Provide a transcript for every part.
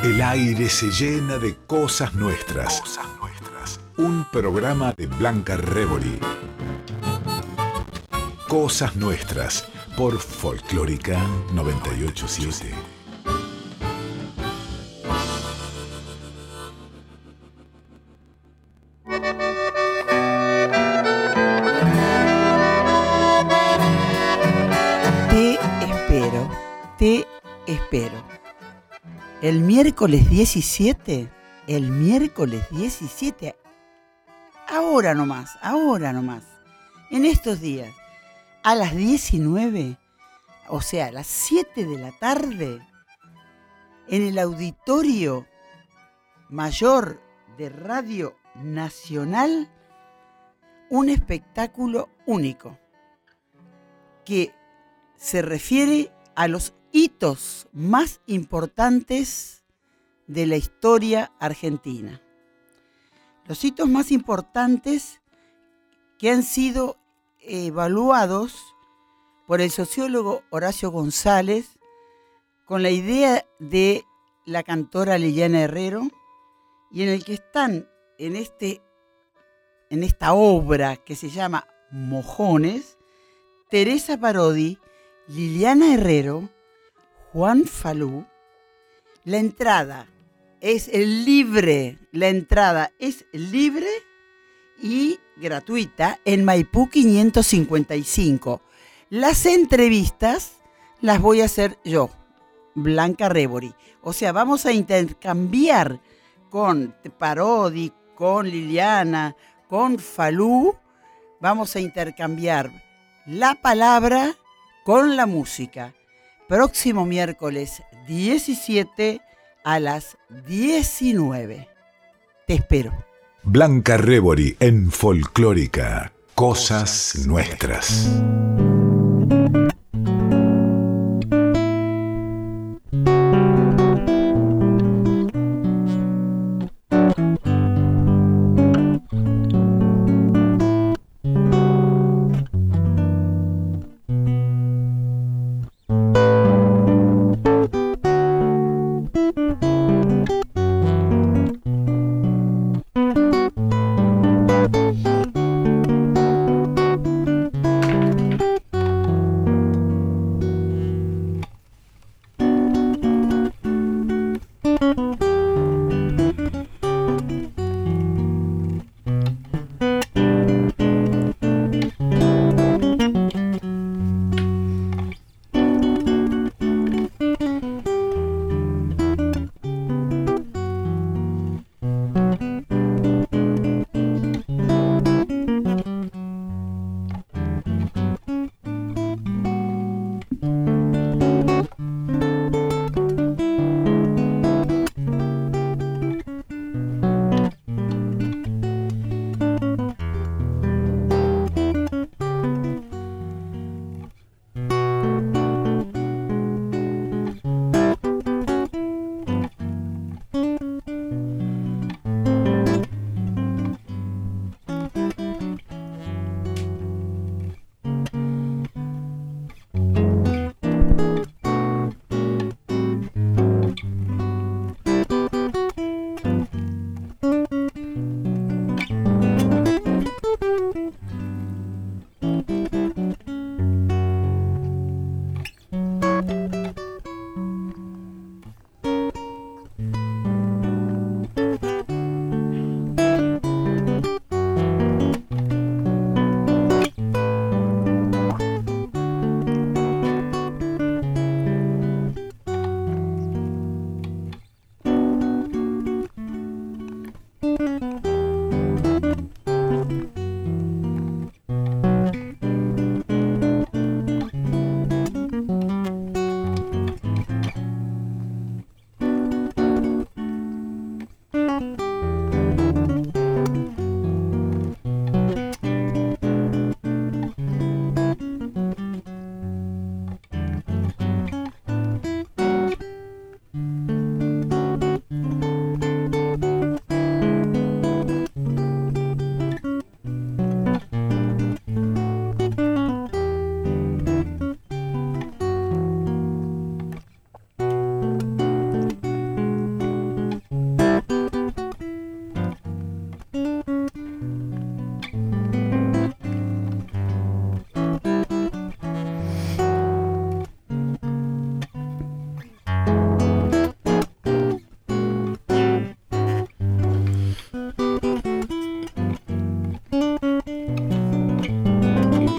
El aire se llena de cosas nuestras. Un programa de Blanca Rebori. Cosas nuestras por Folclórica 987. Te espero. El miércoles 17, ahora nomás, en estos días, a las 19, o sea, a las 7 de la tarde, en el Auditorio Mayor de Radio Nacional, un espectáculo único que se refiere a los hitos más importantes de la historia argentina. Los hitos más importantes que han sido evaluados por el sociólogo Horacio González con la idea de la cantora Liliana Herrero, y en el que están en esta obra que se llama Mojones, Teresa Parodi, Liliana Herrero, Juan Falú. La entrada es libre y gratuita en Maipú 555. Las entrevistas las voy a hacer yo, Blanca Rebori. O sea, vamos a intercambiar con Parodi, con Liliana, con Falú. Vamos a intercambiar la palabra con la música. Próximo miércoles 17 a las 19. Te espero. Blanca Rebori en Folclórica. Cosas nuestras.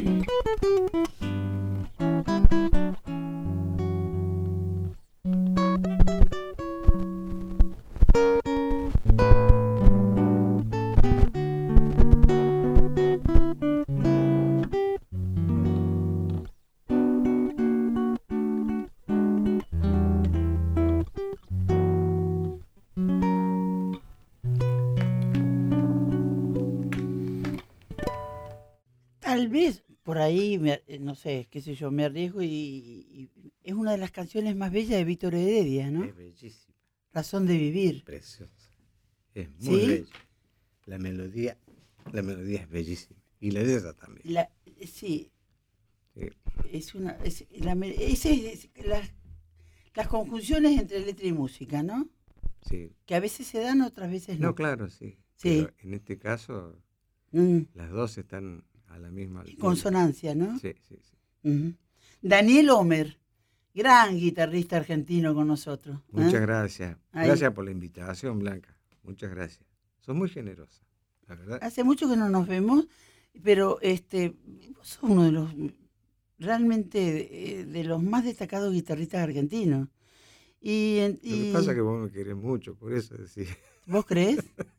Tal vez por ahí, no sé, qué sé yo, me arriesgo y es una de las canciones más bellas de Víctor Heredia, ¿no? Es bellísima, Razón de vivir. preciosa. Es muy ¿Sí? bella. La melodía es bellísima. Y la letra también. Sí, Sí. es una, las conjunciones entre letra y música, ¿no? Sí. Que a veces se dan, otras veces no. No, claro, sí. Sí. Pero en este caso, Mm, las dos están a la misma altura. Consonancia, ¿no? Sí, sí, sí. Ujú. Daniel Homer, gran guitarrista argentino con nosotros. Muchas ¿eh? gracias. Ahí. Gracias por la invitación, Blanca. Muchas gracias. Sos muy generosa, la verdad. Hace mucho que no nos vemos, pero vos sos uno de los realmente de los más destacados guitarristas argentinos. Lo que pasa es Y que vos me querés mucho, por eso decís. ¿vos crees?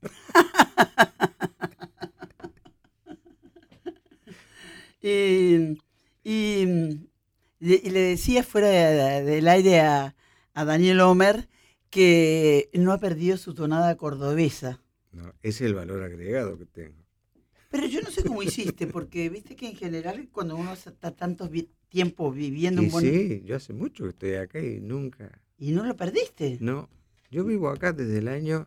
y, y, y le decía fuera del aire a Daniel Homer que no ha perdido su tonada cordobesa. No, ese es el valor agregado que tengo. Pero yo no sé cómo hiciste, porque viste que en general cuando uno está tanto tiempo viviendo Y un buen... sí, yo hace mucho que estoy acá y nunca... ¿Y no lo perdiste? No, yo vivo acá desde el año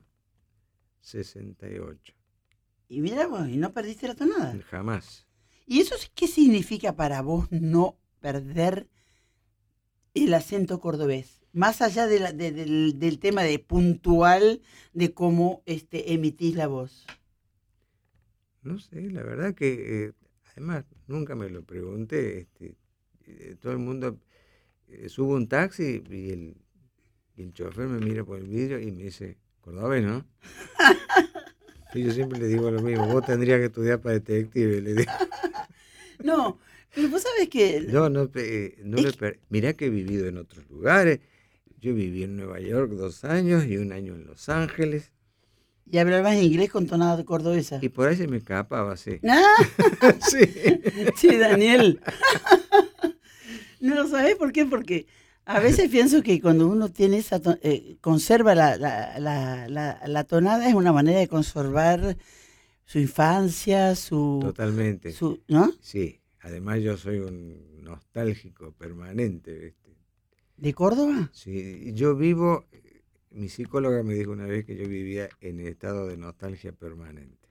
68. Y mira vos, y no perdiste la tonada. Jamás. ¿Y eso qué significa para vos no perder el acento cordobés? Más allá del tema de puntual de cómo emitís la voz. No sé, la verdad que, además, nunca me lo pregunté. Todo el mundo sube un taxi y el chofer me mira por el vidrio y me dice, cordobés, ¿no? Y yo siempre le digo lo mismo, vos tendrías que estudiar para detective, le digo. No, pero vos sabés que... Mirá que he vivido en otros lugares. Yo viví en Nueva York 2 años y 1 año en Los Ángeles. Y hablabas inglés con tonada cordobesa. Y por ahí se me escapaba, sí. ¡Ah! Sí. Sí, Daniel. No, ¿sabés por qué? Porque a veces pienso que cuando uno tiene esa conserva la tonada es una manera de conservar su infancia, Totalmente. ¿no? Sí, además yo soy un nostálgico permanente, ¿viste? ¿De Córdoba? Sí, yo vivo, mi psicóloga me dijo una vez que yo vivía en estado de nostalgia permanente.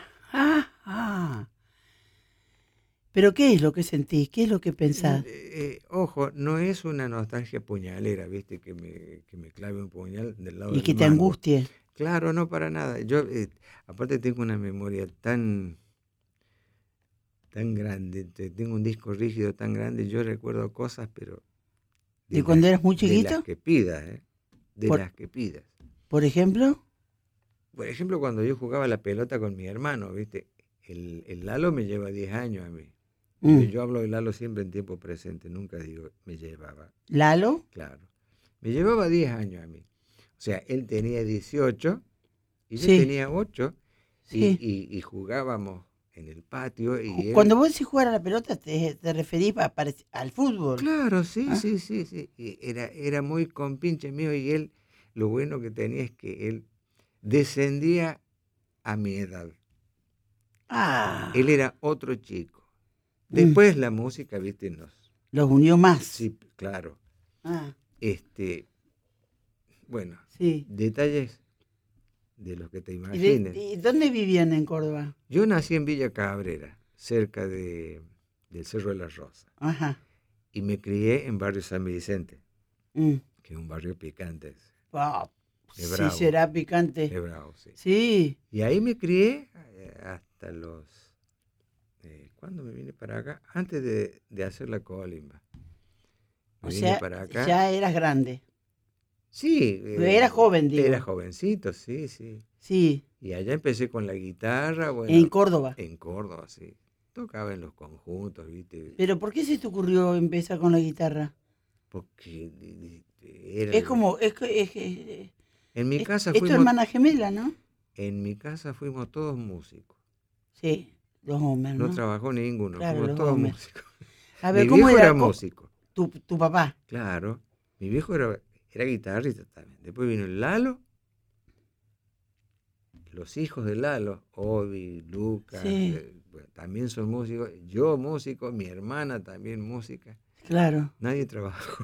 ¿Pero qué es lo que sentís? ¿Qué es lo que pensás? Ojo, no es una nostalgia puñalera, ¿viste? Que me clave un puñal del lado Y del que te mango. angustie. Claro, no para nada. Yo, aparte tengo una memoria tan grande, tengo un disco rígido tan grande, yo recuerdo cosas, pero... ¿De cuando eras muy De chiquito? las que pidas, ¿eh? Las que pidas. ¿Por ejemplo? Por ejemplo, cuando yo jugaba la pelota con mi hermano, ¿viste? El Lalo me lleva 10 años a mí. Yo hablo de Lalo siempre en tiempo presente, nunca digo me llevaba. ¿Lalo? Claro. Me llevaba 10 años a mí. O sea, él tenía 18 y yo Sí. tenía 8 Sí. y jugábamos en el patio. Y Cuando vos decís jugar a la pelota, te referís al fútbol. Claro, sí, ¿Ah? sí. Y era muy compinche mío y él, lo bueno que tenía es que él descendía a mi edad. Él era otro chico. Después la música, ¿viste? Los unió más. Sí, claro. Ah, Bueno, sí. detalles de los que te imagines. ¿Y dónde vivían en Córdoba? Yo nací en Villa Cabrera, cerca del Cerro de la Rosa. Ajá. Y me crié en barrio San Vicente, que es un barrio picante. Sí, bravo. será picante. Es bravo, sí. Sí. Y ahí me crié hasta los... ¿Cuándo me vine para acá? Antes de hacer la colimba. O sea, para acá. ya eras grande. Sí. Era joven, digo. Era jovencito, sí. Sí. Y allá empecé con la guitarra. Bueno, En Córdoba. En Córdoba, sí. tocaba en los conjuntos, ¿viste? Pero ¿por qué se te ocurrió empezar con la guitarra? Porque era... Es como, En mi casa es tu fuimos... hermana gemela, ¿no? En mi casa fuimos todos músicos. Sí, los hombres, No ¿no? trabajó ninguno, Claro, fuimos los todos hombres. músicos. A ver, Mi ¿cómo viejo era era músico, tu papá? claro. Mi viejo era guitarrista también. Después vino el Lalo, los hijos de Lalo, Obi, Lucas, Sí. Bueno, también son músicos. Yo músico, mi hermana también música. Claro. Nadie trabajó.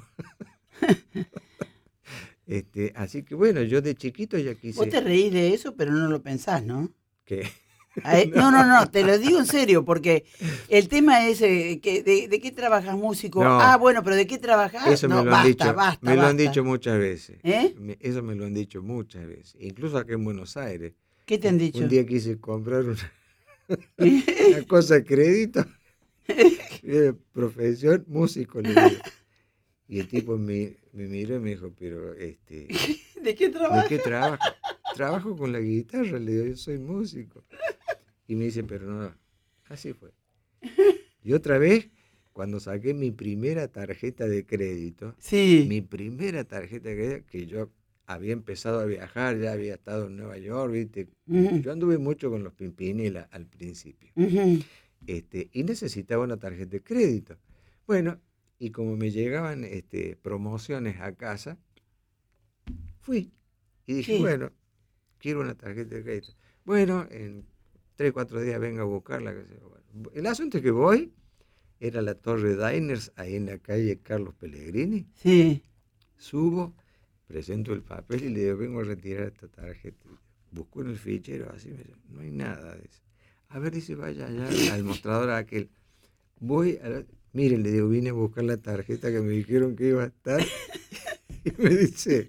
Así que bueno, yo de chiquito ya quise... Vos te reís de eso, pero no lo pensás, ¿no? que No, te lo digo en serio, porque el tema es ¿de qué trabajas, músico? No. Ah, bueno, pero ¿de qué trabajas? Eso No, me lo han dicho, basta. me lo han dicho muchas veces. ¿Eh? Eso me lo han dicho muchas veces, incluso acá en Buenos Aires. ¿Qué te han dicho? Un día quise comprar una cosa de crédito, profesión músico, le digo. Y el tipo me miró y me dijo, pero ¿De qué trabajas? ¿de qué trabajo? Trabajo con la guitarra, le digo, yo soy músico. Y me dice, pero no, así fue. Y otra vez, cuando saqué mi primera tarjeta de crédito, Sí. mi primera tarjeta de crédito, que yo había empezado a viajar, ya había estado en Nueva York, ¿viste? Ujú. Yo anduve mucho con los Pimpinela al principio. Ujú. Y necesitaba una tarjeta de crédito. Bueno, y como me llegaban promociones a casa, fui. Y dije, Sí. bueno, quiero una tarjeta de crédito. Bueno, en 3, 4 días venga a buscarla. Bueno, el asunto es que voy, era la Torre Diners, ahí en la calle Carlos Pellegrini. Sí. Subo, presento el papel y le digo, vengo a retirar esta tarjeta. Busco en el fichero, así me dice, no hay nada de eso. A ver, dice, vaya allá al mostrador aquel. Voy miren, le digo, vine a buscar la tarjeta que me dijeron que iba a estar. Y me dice,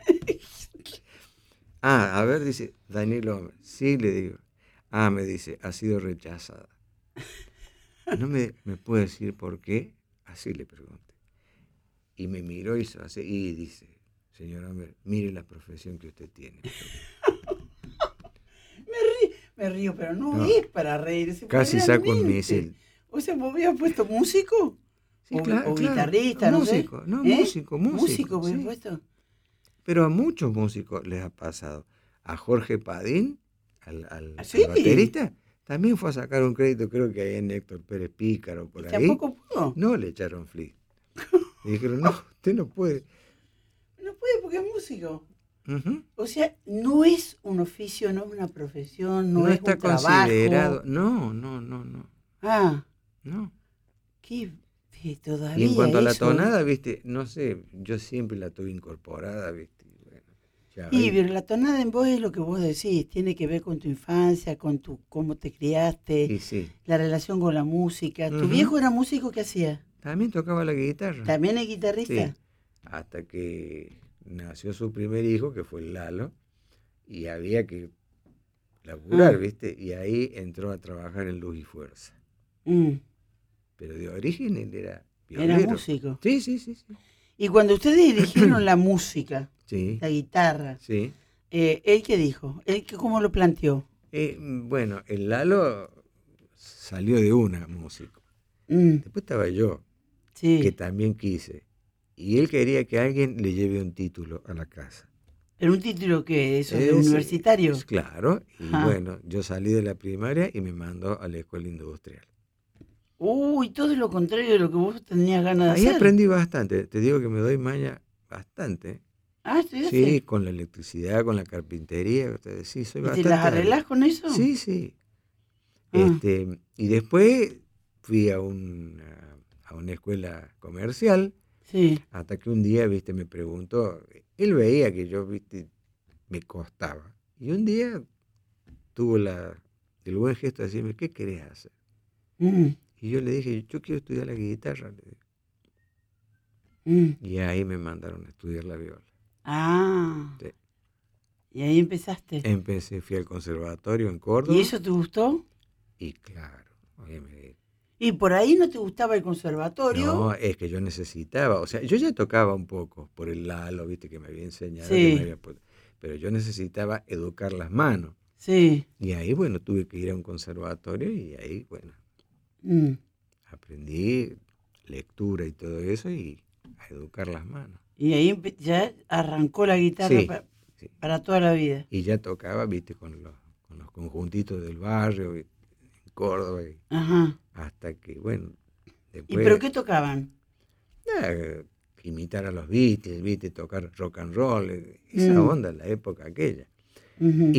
a ver, dice, Daniel Homer. Sí, le digo. Me dice, ha sido rechazada. ¿No me puede decir por qué? Así le pregunté. Y me miró y hizo así, y dice, señor Homer, mire la profesión que usted tiene. Me río, pero no, No. es para reírse. Casi porque saco un realmente. misil. O sea, ¿vos habías puesto músico? Sí, o claro, guitarrista, no, no sé. músico, no, músico. Músico, habías Sí. puesto. Pero a muchos músicos les ha pasado. A Jorge Padín, al ¿Sí? baterista, también fue a sacar un crédito, creo que ahí en Héctor Pérez Pícaro, por ¿Y ahí. tampoco pudo? No le echaron flis. Le dijeron, no, usted no puede. No puede porque es músico. Ujú. O sea, no es un oficio, no es una profesión, no es está un trabajo. considerado. No. Ah, No. qué todavía Y en cuanto a la eso. tonada, viste, no sé, yo siempre la tuve incorporada, viste. Bueno, ya Y ahí- pero la tonada en voz es lo que vos decís, tiene que ver con tu infancia, con cómo te criaste, y sí. la relación con la música. ¿Tu Ujú. viejo era músico? ¿Qué hacía? También tocaba la guitarra. ¿También es guitarrista? Sí. Hasta que nació su primer hijo, que fue el Lalo, y había que laburar, ¿viste? Y ahí entró a trabajar en Luz y Fuerza. Mm. Pero de origen él era Era violero. músico. Sí. Y cuando ustedes dirigieron la música, Sí, la guitarra, sí. ¿él qué dijo? ¿Cómo lo planteó? Bueno, el Lalo salió de una músico. Mm, Después estaba yo, sí. que también quise. Y él quería que alguien le lleve un título a la casa. ¿Pero un título que es Ese- universitario? Claro, y Ajá. bueno, yo salí de la primaria y me mandó a la escuela industrial. Uy, todo lo contrario de lo que vos tenías ganas de Ahí hacer. aprendí bastante, te digo que me doy maña bastante. Ah, ¿estudiaste? Sí, con la electricidad, con la carpintería, sí, soy ¿Y bastante... te las arreglás con eso? Sí. Ah. Y después fui a una escuela comercial, Sí. hasta que un día, viste, me preguntó, él veía que yo, viste, me costaba. Y un día tuvo el buen gesto de decirme, ¿qué querés hacer? Mm, Y yo le dije, yo quiero estudiar la guitarra. Le dije. mm. Y ahí me mandaron a estudiar la viola. Ah. Sí. Y ahí empezaste. Empecé, fui al conservatorio en Córdoba. ¿Y eso te gustó? Y claro, obviamente. ¿Y por ahí no te gustaba el conservatorio? No, es que yo necesitaba, o sea, yo ya tocaba un poco por el Lalo, viste, que me había enseñado, Sí. que me había pero yo necesitaba educar las manos. Sí. Y ahí, bueno, tuve que ir a un conservatorio y ahí, bueno, Mm. Aprendí lectura y todo eso y a educar las manos. Y ahí ya arrancó la guitarra Sí, sí. para toda la vida. Y ya tocaba, viste, con los conjuntitos del barrio, en Córdoba, Ajá. hasta que, bueno, ¿Y después pero qué tocaban? imitar a los Beatles, viste, tocar rock and roll, esa onda en la época aquella. Ujú.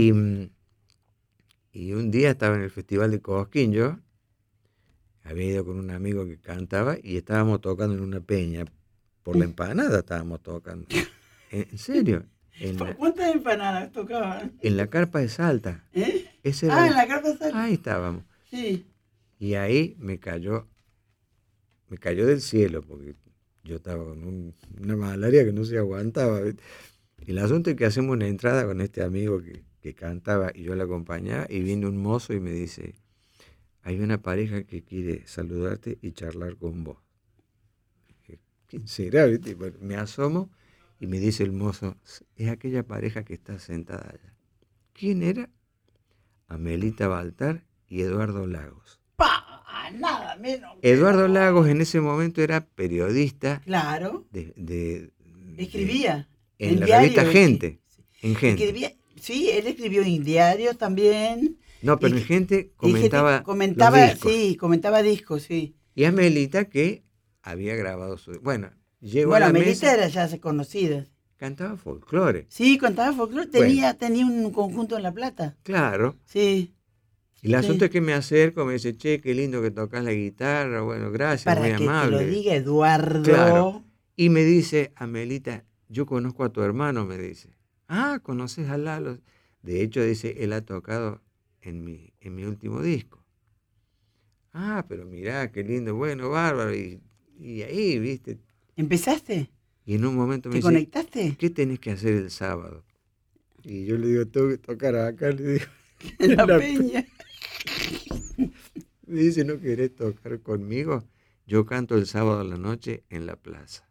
Y un día estaba en el Festival de Cosquín, yo había ido con un amigo que cantaba y estábamos tocando en una peña, por la empanada estábamos tocando. ¿En serio? ¿Cuántas empanadas tocaban? En la carpa de Salta. ¿Eh? Ese era En la carpa Salta. ahí estábamos. Sí. Y ahí me cayó del cielo, porque yo estaba con una malaria que no se aguantaba. ¿Viste? Y el asunto es que hacemos una entrada con este amigo que cantaba y yo le acompañaba, y viene un mozo y me dice, hay una pareja que quiere saludarte y charlar con vos. Dije, ¿quién será? ¿Viste? Bueno, me asomo y me dice el mozo, es aquella pareja que está sentada allá. ¿Quién era? Amelita Baltar y Eduardo Lagos. Nada menos. Eduardo Lagos en ese momento era periodista. Claro. Escribía. En la revista Gente. En Gente. Escribía, sí, él escribió en diarios también. No, pero en Gente comentaba los discos. Sí, comentaba discos, sí. Y Amelita que había grabado su... Bueno, llegó a la Amelita mesa, era ya conocida. cantaba folclore. Sí, cantaba folclore. Tenía un conjunto en La Plata. Claro. Sí. Y el asunto es que me acerco, me dice, che, qué lindo que tocas la guitarra. Bueno, gracias, Para muy que amable. te lo diga Eduardo. Claro. Y me dice, Amelita, yo conozco a tu hermano, me dice. Ah, ¿conoces a Lalo? De hecho, dice, él ha tocado en mi último disco. Ah, pero mirá, qué lindo, bueno, bárbaro. Y ahí, viste. ¿Empezaste? Y en un momento me ¿Te dice, conectaste? ¿qué tenés que hacer el sábado? Y yo le digo, tengo que tocar acá, le digo. En la peña. Me dice, ¿no querés tocar conmigo? Yo canto el sábado a la noche en la plaza.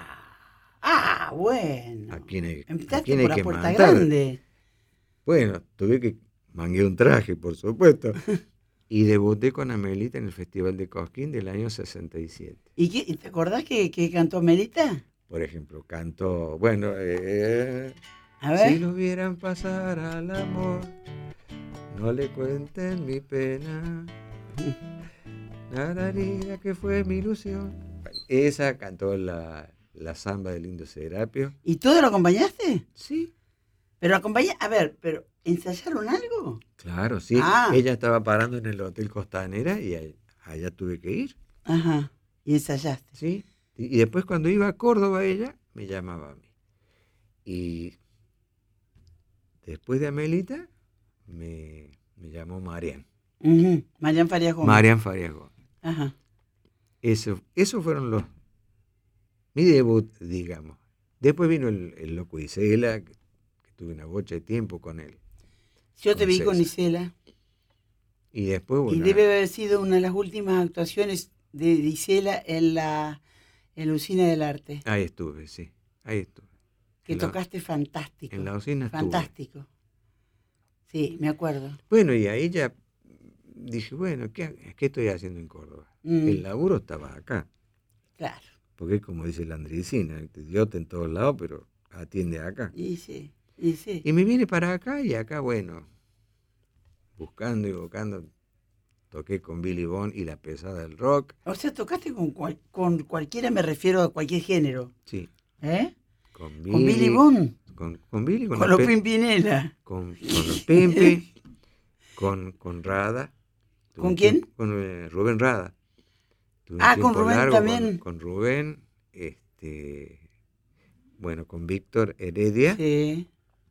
Bueno. ¿A quién hay por la que puerta mandar? grande. Bueno, tuve que mangué un traje, por supuesto. Y debuté con Amelita en el Festival de Cosquín del año 67. ¿Y te acordás que cantó Amelita? Por ejemplo, cantó, bueno, A ver. si lo vieran pasar al amor, no le cuenten mi pena. Nararira, que fue mi ilusión. Esa cantó la samba del Indio Serapio. ¿Y todo lo acompañaste? Sí. Pero pero ¿ensayaron algo? Claro, sí. Ella estaba parando en el Hotel Costanera y allá tuve que ir. Ajá. ¿Y ensayaste? Sí. Y después cuando iba a Córdoba ella, me llamaba a mí. Y después de Amelita, me llamó Marian. Uh-huh. Marian Farías Gómez. Marian Farías Gómez. Ajá. Esos fueron mi debut, digamos. Después vino el Loco Isela, que tuve una bocha de tiempo con él. Yo te vi con Isela. Y después, bueno, y debe haber sido una de las últimas actuaciones de Isela en la Usina del Arte. Ahí estuve, sí. Ahí estuve. Que tocaste fantástico. En la usina estuve. Fantástico. Sí, me acuerdo. Bueno, y ahí ya dije, bueno, ¿qué estoy haciendo en Córdoba? El laburo estaba acá. Claro. Porque es como dice la Andresina, idiota en todos lados, pero atiende acá. Y sí. Y me vine para acá y acá, bueno, buscando y buscando, toqué con Billy Bond y la pesada del rock. O sea, tocaste con cualquiera, me refiero a cualquier género. Sí. ¿Eh? Con Billy Bond. Con Billy, con los Pimpinela. Con los Pimpi, con Rada. ¿Con quién? Con Rubén Rada. Con Rubén también. Con Rubén, bueno, con Víctor Heredia. Sí.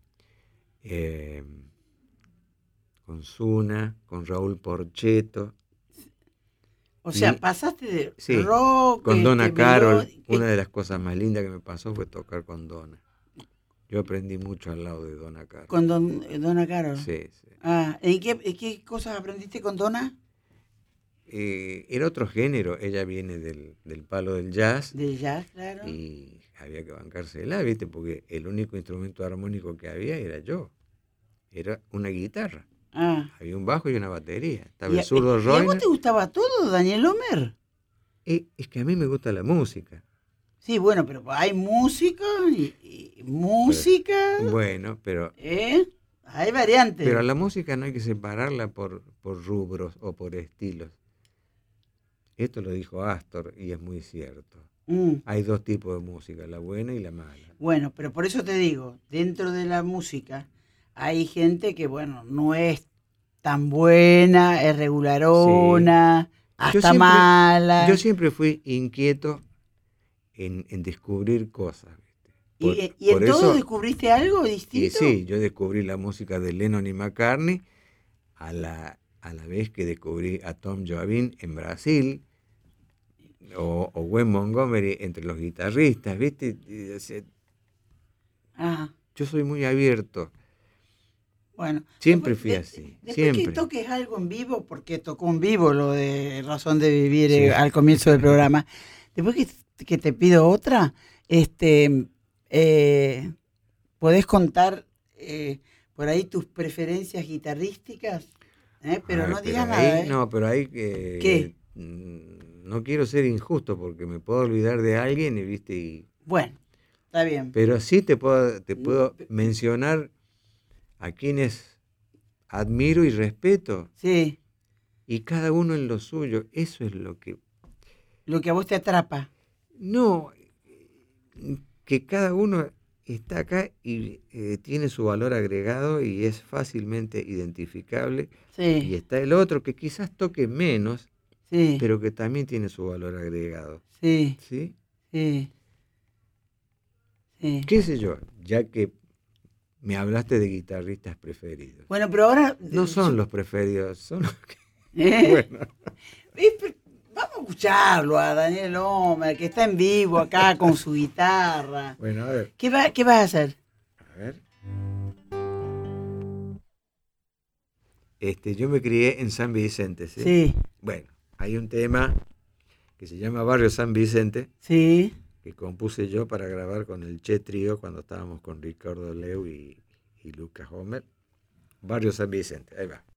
Con Zuna, con Raúl Porcheto. O sea, pasaste de rock. Con Donna Carol. Una de las cosas más lindas que me pasó fue tocar con Donna. Yo aprendí mucho al lado de Donna Carol. ¿Con Donna Carol? Sí. ¿Y qué cosas aprendiste con Donna? Era otro género. Ella viene del palo del jazz. Del jazz, claro. Y había que bancársela, ¿viste? Porque el único instrumento armónico que había era yo. Era una guitarra. Ah. Había un bajo y una batería. Estaba ¿Y el zurdo a vos Roiner. te gustaba todo, Daniel Homer? Es que a mí me gusta la música. Sí, bueno, pero hay música y música. Bueno, pero Hay variantes. a la música no hay que separarla por rubros o por estilos. Esto lo dijo Astor y es muy cierto. Hay dos tipos de música, la buena y la mala. Bueno, pero por eso te digo, dentro de la música hay gente que, bueno, no es tan buena, es regularona, hasta mala. Yo siempre fui inquieto en descubrir cosas. ¿Viste? ¿Y en todo descubriste algo distinto? Y sí, yo descubrí la música de Lennon y McCartney a la vez que descubrí a Tom Jobim en Brasil, o Gwen Montgomery entre los guitarristas, ¿viste? Yo soy muy abierto. Bueno, siempre fui así. Después siempre. que toques algo en vivo, porque tocó en vivo lo de Razón de Vivir al comienzo del programa, después que te pido otra, ¿podés contar por ahí tus preferencias guitarrísticas? Pero no digas nada. No, pero hay que... ¿Qué? No quiero ser injusto porque me puedo olvidar de alguien y bueno, está bien. Pero sí te puedo mencionar a quienes admiro y respeto. Sí. Y cada uno en lo suyo. Eso es lo que a vos te atrapa. No, que cada uno está acá y tiene su valor agregado y es fácilmente identificable. Sí. Y está el otro que quizás toque menos, sí, pero que también tiene su valor agregado. Sí. ¿Sí? Sí. Sí. ¿Qué sé yo? Ya que me hablaste de guitarristas preferidos. Bueno, pero ahora... No son los preferidos, son los que... Bueno. Vamos a escucharlo a Daniel Homer, que está en vivo acá con su guitarra. Bueno, a ver. ¿Qué vas a hacer? A ver. Yo me crié en San Vicente, ¿sí? Sí. Bueno, hay un tema que se llama Barrio San Vicente. Sí. Que compuse yo para grabar con el Che Trío cuando estábamos con Ricardo Leu y Lucas Homer. Barrio San Vicente, ahí va.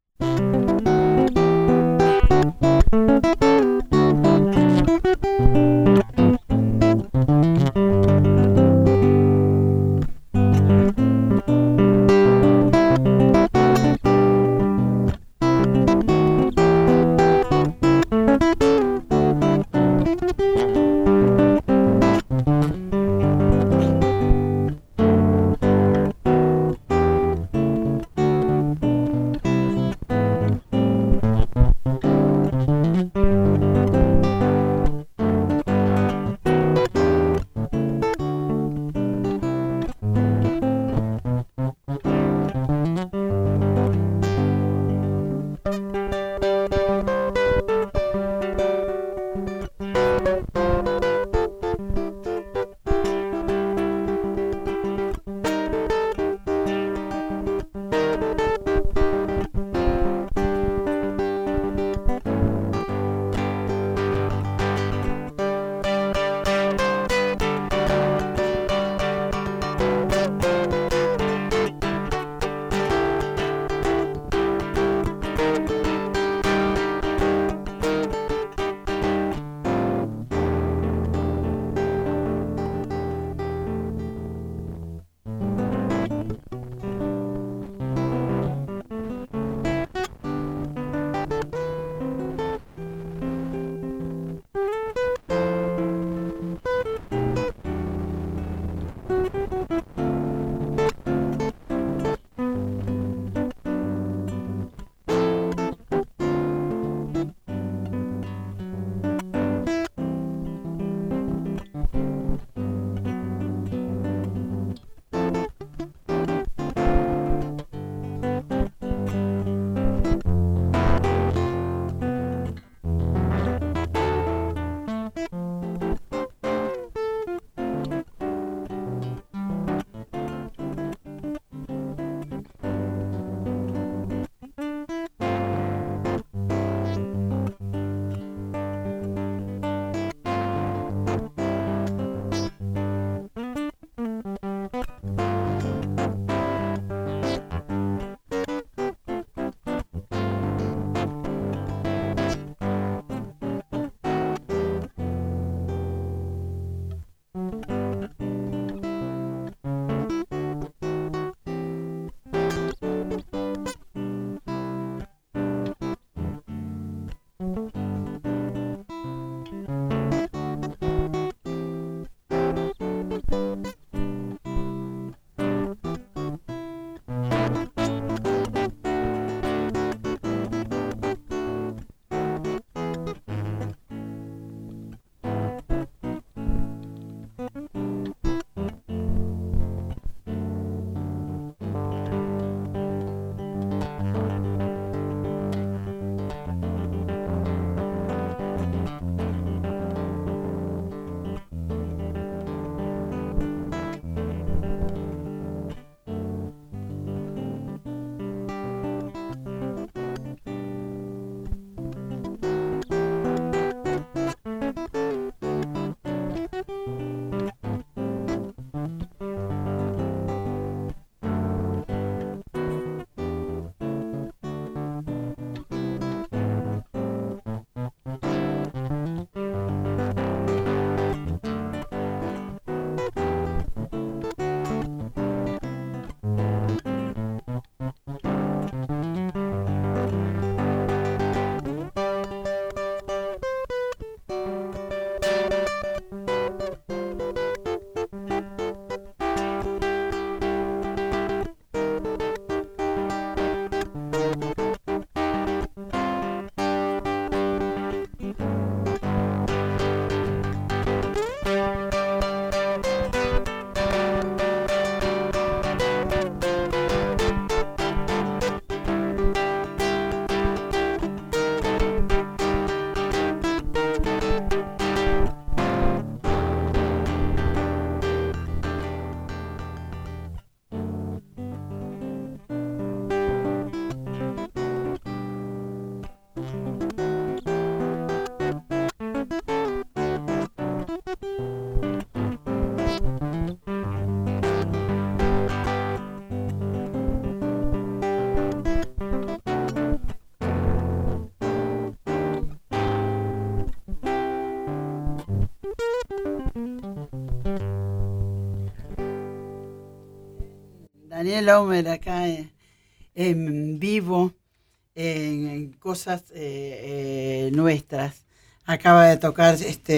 Daniel Homer acá en vivo, en cosas nuestras. Acaba de tocar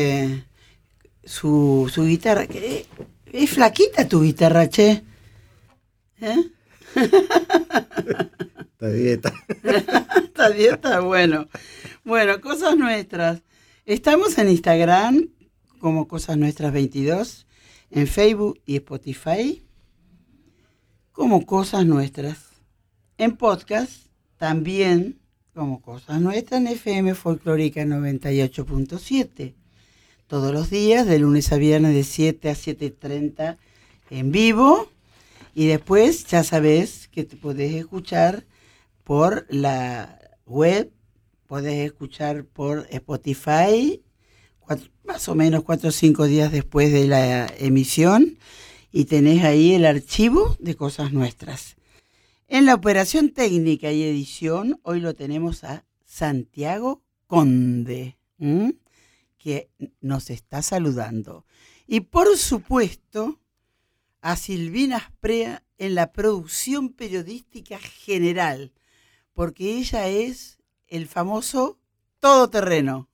su guitarra. Es flaquita tu guitarra, che. ¿Eh? Está dieta. Está dieta, bueno. Bueno, Cosas Nuestras. Estamos en Instagram como Cosas Nuestras 22, en Facebook y Spotify como Cosas Nuestras. En podcast también como Cosas Nuestras en FM Folclórica 98.7. Todos los días, de lunes a viernes, de 7 a 7:30 en vivo. Y después ya sabés que te podés escuchar por la web, podés escuchar por Spotify, más o menos 4 o 5 días después de la emisión, y tenés ahí el archivo de Cosas Nuestras. En la operación técnica y edición, hoy lo tenemos a Santiago Conde, que nos está saludando. Y por supuesto, a Silvina Asprea en la producción periodística general, porque ella es el famoso todoterreno.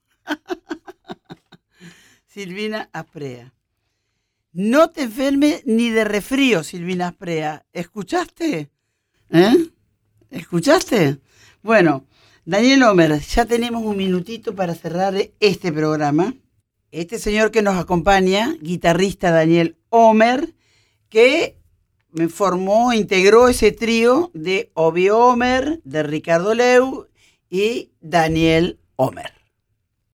Silvina Asprea. No te enfermes ni de resfrío, Silvina Asprea. ¿Escuchaste? ¿Escuchaste? Bueno, Daniel Homer, ya tenemos un minutito para cerrar este programa. Este señor que nos acompaña, guitarrista Daniel Homer, que me integró ese trío de Obi Homer, de Ricardo Leu y Daniel Homer.